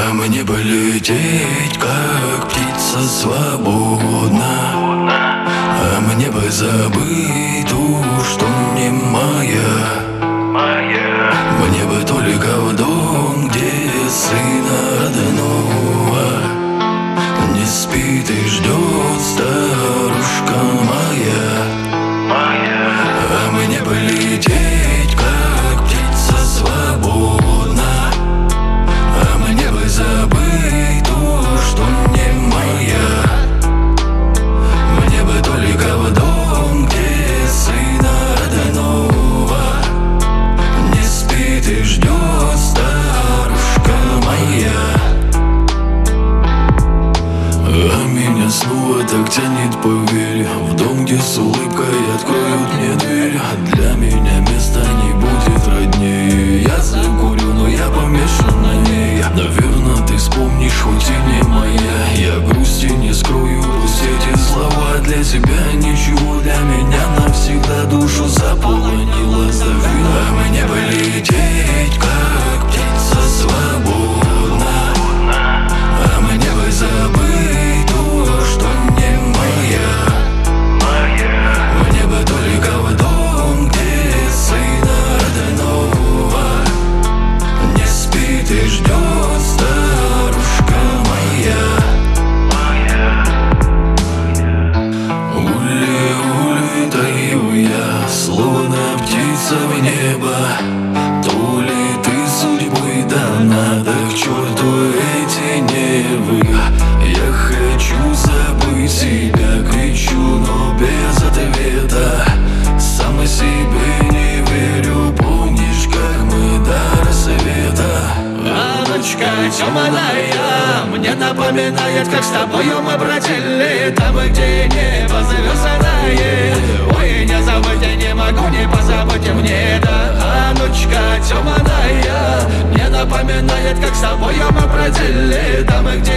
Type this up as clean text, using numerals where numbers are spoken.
А мне бы лететь, как птица, свободно. А мне бы забыть ту, что не моя. Мне бы только в дом, где сына родного не спит и ждет старушка моя. А мне бы лететь, как птица, свободно. А мне бы забыть то, что не моя. Мне бы только в дом, где сына родного не спит и ждет старушка моя. А меня снова так тянет, поверь, в дом, где с улыбкой откроют мне дверь. Для меня места не будет роднее. Я закурю, но я помешан на ней. Наверно, ты вспомнишь, хоть и не моя. Я грусти не скрою, пусть эти слова для тебя ничего, для меня навсегда душу заполонила, сдавила. А мне бы лететь, как птица, свободно. А мне бы забыть то, что не моя. Мне бы только в дом, где сына родного не спит и ждет старушка моя. Улетаю я, словно птица в небо. То ли ты судьбой дана, да к черту эти нервы. Я хочу забыть себя, кричу, но без ответа. Сам себе не верю, помнишь, как мы до рассвета. Ночка темная мне напоминает, как с тобою мы бродили там, где небо звездное. Ой, не забыть я не могу, не позабыть мне это. А ночка темная мне напоминает, как с тобою мы бродили там, где